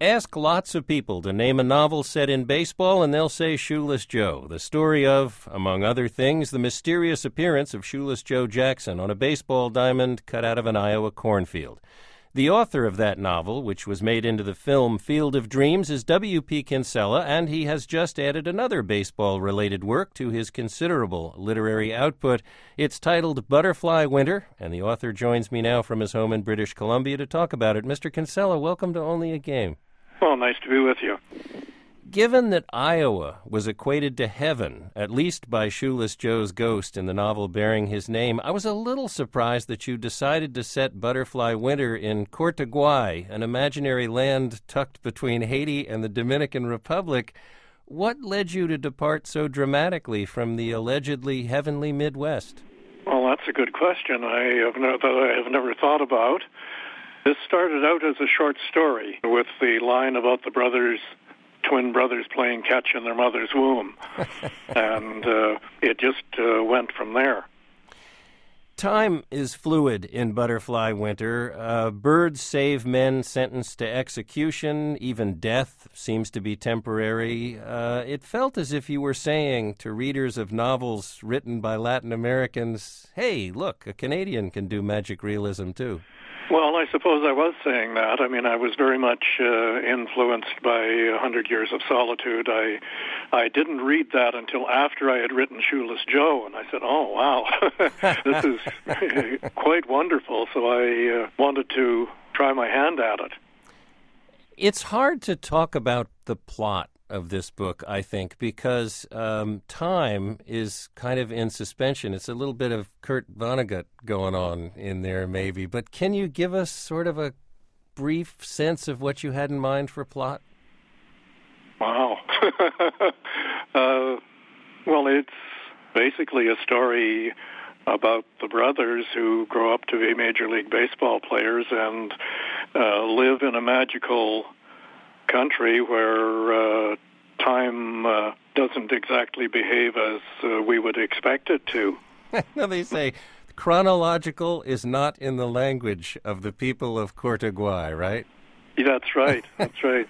Ask lots of people to name a novel set in baseball, and they'll say Shoeless Joe, the story of, among other things, the mysterious appearance of Shoeless Joe Jackson on a baseball diamond cut out of an Iowa cornfield. The author of that novel, which was made into the film Field of Dreams, is W.P. Kinsella, and he has just added another baseball-related work to his considerable literary output. It's titled Butterfly Winter, and the author joins me now from his home in British Columbia to talk about it. Mr. Kinsella, welcome to Only a Game. Well, nice to be with you. Given that Iowa was equated to heaven, at least by Shoeless Joe's ghost in the novel bearing his name, I was a little surprised that you decided to set Butterfly Winter in Cortaguay, an imaginary land tucked between Haiti and the Dominican Republic. What led you to depart so dramatically from the allegedly heavenly Midwest? Well, that's a good question I have never thought about. This started out as a short story with the line about the twin brothers playing catch in their mother's womb. And it just went from there. Time is fluid in Butterfly Winter. Birds save men sentenced to execution. Even death seems to be temporary. It felt as if you were saying to readers of novels written by Latin Americans, hey, look, a Canadian can do magic realism too. Well, I suppose I was saying that. I mean, I was very much influenced by 100 Years of Solitude. I didn't read that until after I had written Shoeless Joe, and I said, oh, wow, this is quite wonderful. So I wanted to try my hand at it. It's hard to talk about the plot of this book, I think, because time is kind of in suspension. It's a little bit of Kurt Vonnegut going on in there, maybe. But can you give us sort of a brief sense of what you had in mind for plot? Wow. Well, it's basically a story about the brothers who grow up to be Major League Baseball players and live in a magical country where time doesn't exactly behave as we would expect it to. No, they say chronological is not in the language of the people of Cortaguay, right? That's right. That's right.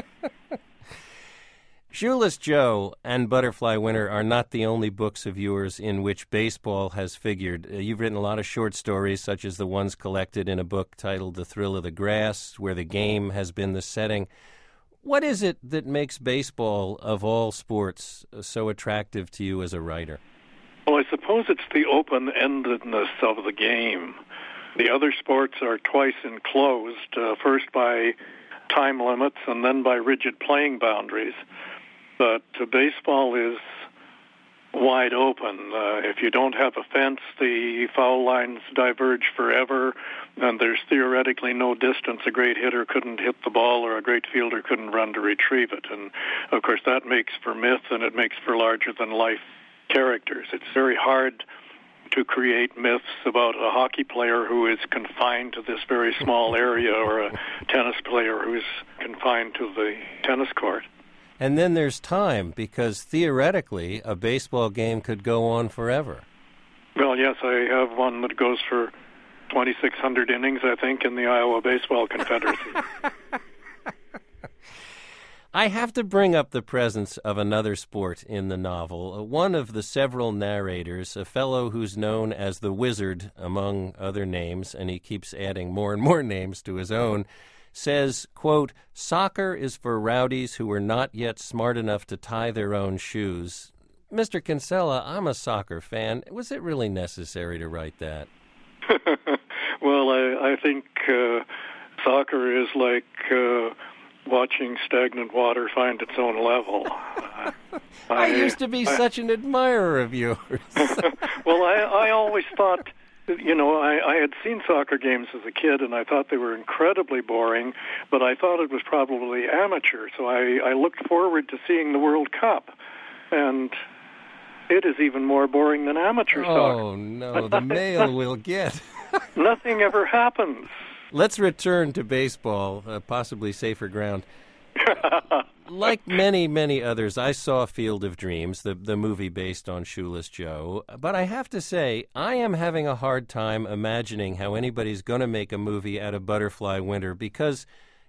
Shoeless Joe and Butterfly Winter are not the only books of yours in which baseball has figured. You've written a lot of short stories, such as the ones collected in a book titled The Thrill of the Grass, where the game has been the setting. What is it that makes baseball, of all sports, so attractive to you as a writer? Well, I suppose it's the open-endedness of the game. The other sports are twice enclosed, first by time limits and then by rigid playing boundaries. But baseball is wide open. If you don't have a fence, the foul lines diverge forever, and there's theoretically no distance a great hitter couldn't hit the ball or a great fielder couldn't run to retrieve it. And, of course, that makes for myth, and it makes for larger-than-life characters. It's very hard to create myths about a hockey player who is confined to this very small area or a tennis player who's confined to the tennis court. And then there's time, because theoretically a baseball game could go on forever. Well, yes, I have one that goes for 2,600 innings, I think, in the Iowa Baseball Confederacy. I have to bring up the presence of another sport in the novel. One of the several narrators, a fellow who's known as the Wizard, among other names, and he keeps adding more and more names to his own, says, quote, soccer is for rowdies who are not yet smart enough to tie their own shoes. Mr. Kinsella, I'm a soccer fan. Was it really necessary to write that? Well, I think soccer is like watching stagnant water find its own level. I used to be such an admirer of yours. Well, I always thought, you know, I had seen soccer games as a kid, and I thought they were incredibly boring, but I thought it was probably amateur, so I looked forward to seeing the World Cup, and it is even more boring than amateur soccer. Oh, no, the mail will get. Nothing ever happens. Let's return to baseball, possibly safer ground. Like many, many others, I saw Field of Dreams, the movie based on Shoeless Joe, but I have to say, I am having a hard time imagining how anybody's going to make a movie out of Butterfly Winter, because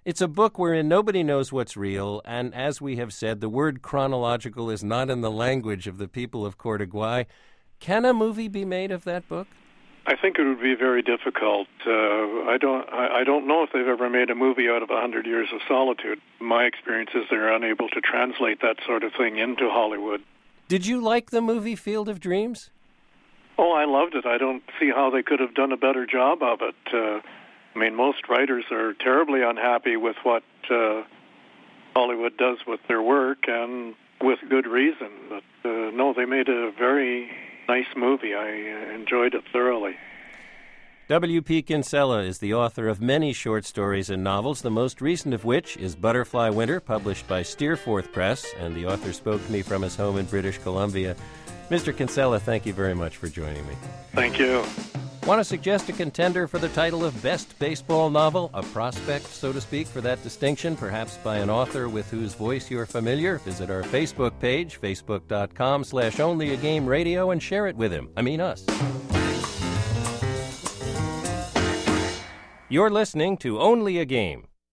It's a book wherein nobody knows what's real, and as we have said, the word chronological is not in the language of the people of Coeur d'Ivoire. Can a movie be made of that book? I think it would be very difficult. I don't know if they've ever made a movie out of 100 Years of Solitude. My experience is they're unable to translate that sort of thing into Hollywood. Did you like the movie Field of Dreams? Oh, I loved it. I don't see how they could have done a better job of it. I mean, most writers are terribly unhappy with what Hollywood does with their work, and with good reason. But no, they made a very nice movie. I enjoyed it thoroughly. W.P. Kinsella is the author of many short stories and novels, the most recent of which is Butterfly Winter, published by Steerforth Press, and the author spoke to me from his home in British Columbia. Mr. Kinsella, thank you very much for joining me. Thank you. Want to suggest a contender for the title of Best Baseball Novel? A prospect, so to speak, for that distinction, perhaps by an author with whose voice you're familiar? Visit our Facebook page, facebook.com/onlyagameradio, and share it with him. I mean us. You're listening to Only a Game.